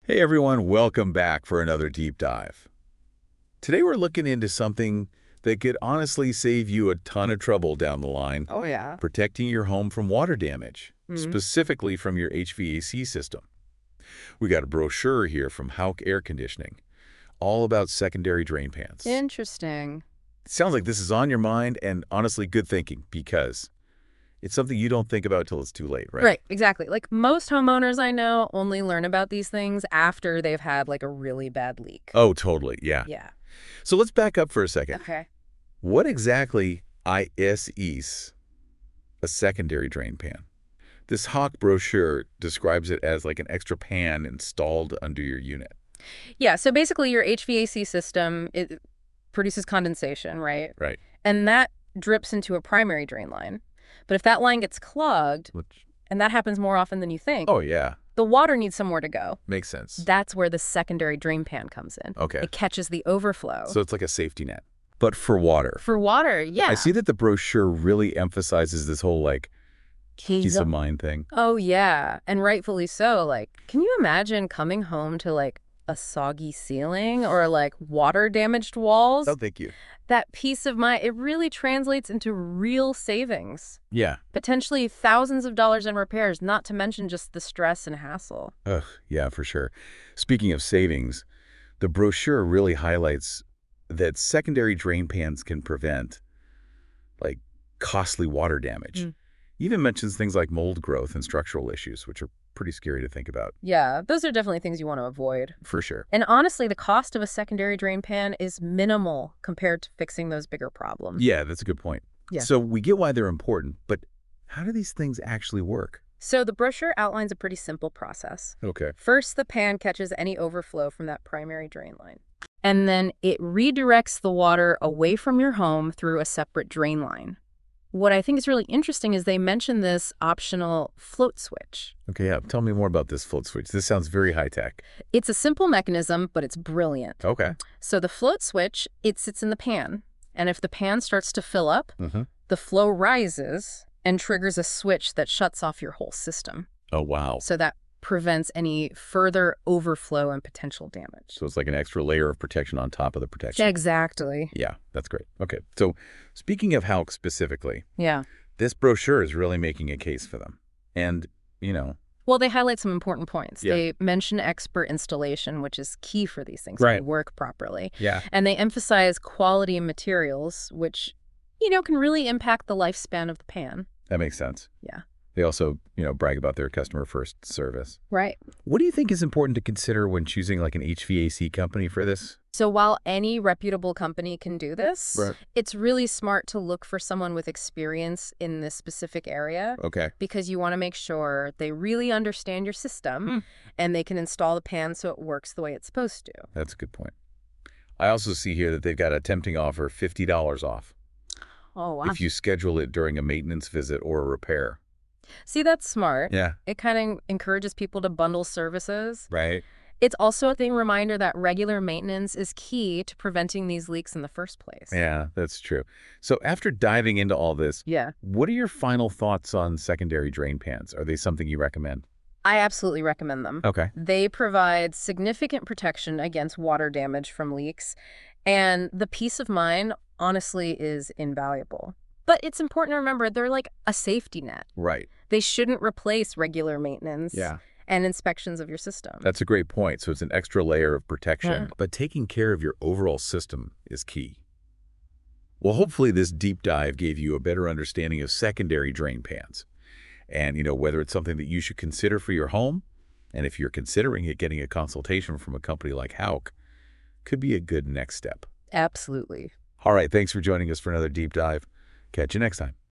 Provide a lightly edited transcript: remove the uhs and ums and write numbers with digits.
Hey everyone, welcome back for another deep dive. Today we're looking into something that could honestly save you a ton of trouble down the line, Oh, yeah. protecting your home from water damage, Mhm. specifically from your HVAC system. We got a brochure here from Hauk Air Conditioning, all about secondary drain pans. Interesting. It sounds like this is on your mind and honestly good thinking because it's something you don't think about till it's too late, right? Right, exactly. Like most homeowners I know only learn about these things after they've had like a really bad leak. Oh, totally, yeah. Yeah. So let's back up for a second. Okay. What exactly is a secondary drain pan? This Hawk brochure describes it as like an extra pan installed under your unit. Yeah, so basically your HVAC system, it produces condensation, right? Right. And that drips into a primary drain line. But if that line gets clogged, Which, and that happens more often than you think, oh, yeah. the water needs somewhere to go. Makes sense. That's where the secondary drain pan comes in. Okay. It catches the overflow. So it's like a safety net. But for water. For water, yeah. I see that the brochure really emphasizes this whole like peace of mind thing. Oh, yeah. And rightfully so. Like, can you imagine coming home to like a soggy ceiling or like water damaged walls? Oh, thank you. That peace of mind, it really translates into real savings. Yeah. Potentially thousands of dollars in repairs, not to mention just the stress and hassle. Ugh, yeah, for sure. Speaking of savings, the brochure really highlights that secondary drain pans can prevent like costly water damage. Mm. Even mentions things like mold growth and structural issues, which are pretty scary to think about. Yeah, those are definitely things you want to avoid. For sure. And honestly, the cost of a secondary drain pan is minimal compared to fixing those bigger problems. Yeah, that's a good point. Yeah. So we get why they're important, but how do these things actually work? So the brochure outlines a pretty simple process. Okay. First, the pan catches any overflow from that primary drain line. And then it redirects the water away from your home through a separate drain line. What I think is really interesting is they mention this optional float switch. Okay, yeah. Tell me more about this float switch. This sounds very high-tech. It's a simple mechanism, but it's brilliant. Okay. So the float switch, it sits in the pan. And if the pan starts to fill up, Mm-hmm. the flow rises and triggers a switch that shuts off your whole system. Oh, wow. So that prevents any further overflow and potential damage. So it's like an extra layer of protection on top of the protection. Exactly. Yeah, that's great. Okay. So speaking of Hauk specifically, Yeah. this brochure is really making a case for them. And, you know, Well, they highlight some important points. Yeah. They mention expert installation, which is key for these things Right. to work properly. yeah. And they emphasize quality materials, which, can really impact the lifespan of the pan. That makes sense. Yeah. They also, brag about their customer first service. Right. What do you think is important to consider when choosing like an HVAC company for this? So while any reputable company can do this, Right. it's really smart to look for someone with experience in this specific area. Okay. Because you want to make sure they really understand your system Hmm. and they can install the pan so it works the way it's supposed to. That's a good point. I also see here that they've got a tempting offer, $50 off, Oh, wow. if you schedule it during a maintenance visit or a repair. See, that's smart. Yeah. It kind of encourages people to bundle services. Right. It's also a reminder that regular maintenance is key to preventing these leaks in the first place. Yeah, that's true. So after diving into all this, Yeah. what are your final thoughts on secondary drain pans? Are they something you recommend? I absolutely recommend them. Okay. They provide significant protection against water damage from leaks, and the peace of mind, honestly, is invaluable. But it's important to remember they're like a safety net. Right. They shouldn't replace regular maintenance Yeah. and inspections of your system. That's a great point. So it's an extra layer of protection, Yeah. but taking care of your overall system is key. Well, hopefully this deep dive gave you a better understanding of secondary drain pans and, whether it's something that you should consider for your home. And if you're considering it, getting a consultation from a company like Hauk could be a good next step. Absolutely. All right. Thanks for joining us for another deep dive. Catch you next time.